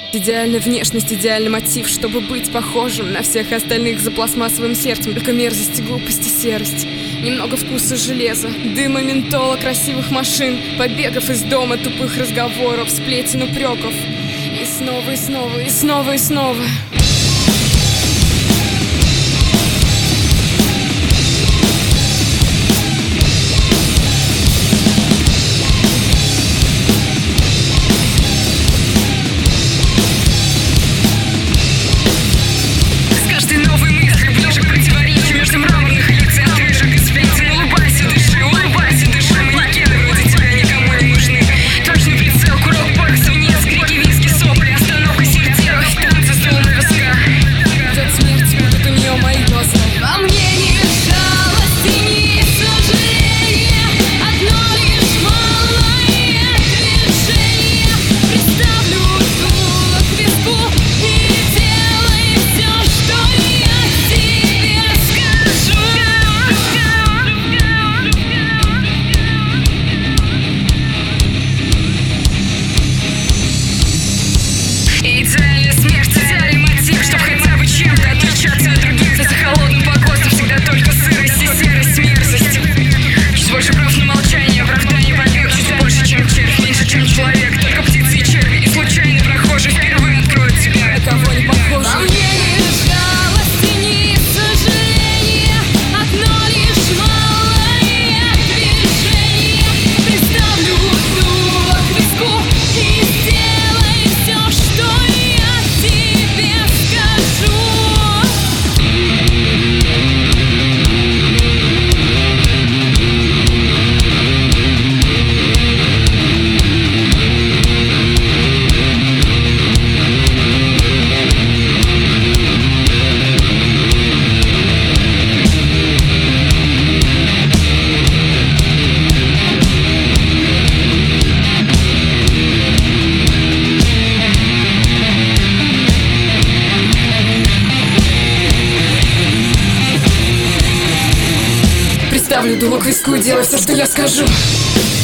Идеальная внешность, идеальный мотив, чтобы быть похожим на всех остальных за пластмассовым сердцем. Только мерзость, глупость и серость. Немного вкуса железа, дыма, ментола, красивых машин, побегов из дома, тупых разговоров, сплетен, упреков. И снова, и снова, и снова, и снова. Идеальная смерть, идеальный мотив, чтоб хотя бы чем-то отличаться от других. За холодным покосом всегда только сырость и серость, мерзость. Чуть больше прав на молчание, оправдание, побег. Чуть больше, чем червь, меньше, чем человек. Только птицы и черви, и случайный прохожий впервые откроют тебя, на кого не похоже. Во мне ни жалости, ни сожаления, одно лишь малое движение. Приставлю дуло к виску и сделай все, что я тебе скажу. Приставлю дуло к виску и делай все, что я скажу.